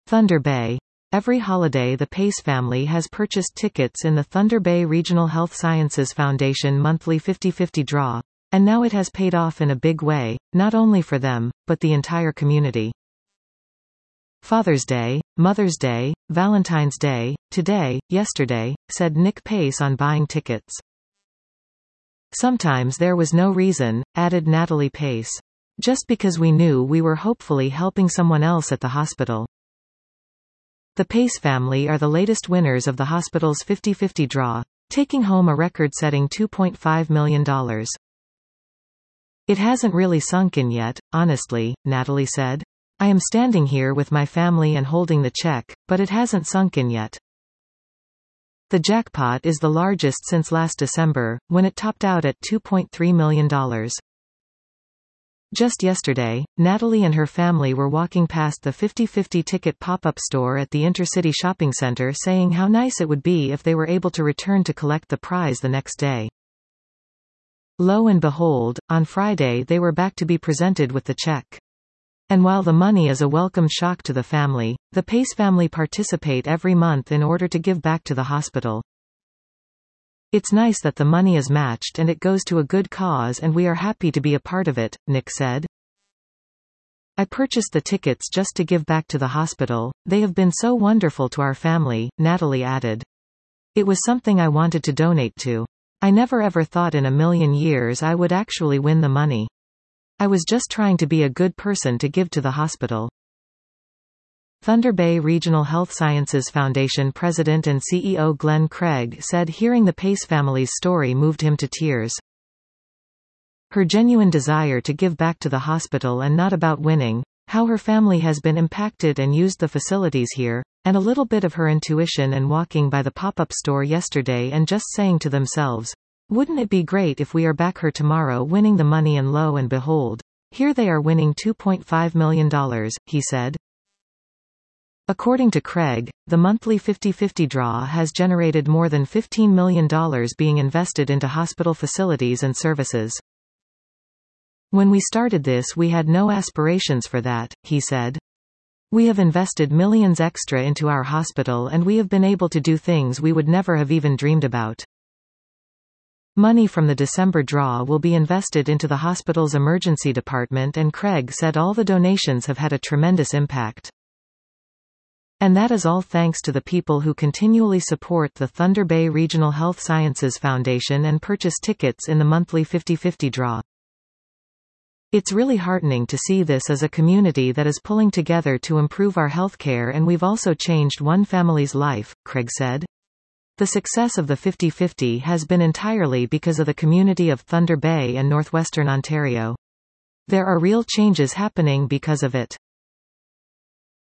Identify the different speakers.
Speaker 1: Thunder Bay. Every holiday the Pace family has purchased tickets in the Thunder Bay Regional Health Sciences Foundation monthly 50/50 draw, and now it has paid off in a big way, not only for them, but the entire community. Father's Day, Mother's Day, Valentine's Day, today, yesterday, said Nick Pace on buying tickets. Sometimes there was no reason, added Natalie Pace. Just because we knew we were hopefully helping someone else at the hospital. The Pace family are the latest winners of the hospital's 50/50 draw, taking home a record-setting $2.5 million. It hasn't really sunk in yet, honestly, Natalie said. I am standing here with my family and holding the check, but it hasn't sunk in yet. The jackpot is the largest since last December, when it topped out at $2.3 million. Just yesterday, Natalie and her family were walking past the 50/50 ticket pop-up store at the Intercity Shopping Center saying how nice it would be if they were able to return to collect the prize the next day. Lo and behold, on Friday they were back to be presented with the check. And while the money is a welcome shock to the family, the Pace family participate every month in order to give back to the hospital. It's nice that the money is matched and it goes to a good cause and we are happy to be a part of it, Nick said. I purchased the tickets just to give back to the hospital, they have been so wonderful to our family, Natalie added. It was something I wanted to donate to. I never ever thought in a million years I would actually win the money. I was just trying to be a good person to give to the hospital. Thunder Bay Regional Health Sciences Foundation President and CEO Glenn Craig said hearing the Pace family's story moved him to tears. Her genuine desire to give back to the hospital and not about winning, how her family has been impacted and used the facilities here, and a little bit of her intuition and walking by the pop-up store yesterday and just saying to themselves, wouldn't it be great if we are back here tomorrow winning the money, and lo and behold, here they are winning $2.5 million, he said. According to Craig, the monthly 50/50 draw has generated more than $15 million being invested into hospital facilities and services. When we started this we had no aspirations for that, he said. We have invested millions extra into our hospital and we have been able to do things we would never have even dreamed about. Money from the December draw will be invested into the hospital's emergency department, and Craig said all the donations have had a tremendous impact. And that is all thanks to the people who continually support the Thunder Bay Regional Health Sciences Foundation and purchase tickets in the monthly 50/50 draw. It's really heartening to see this as a community that is pulling together to improve our healthcare, and we've also changed one family's life, Craig said. The success of the 50/50 has been entirely because of the community of Thunder Bay and Northwestern Ontario. There are real changes happening because of it.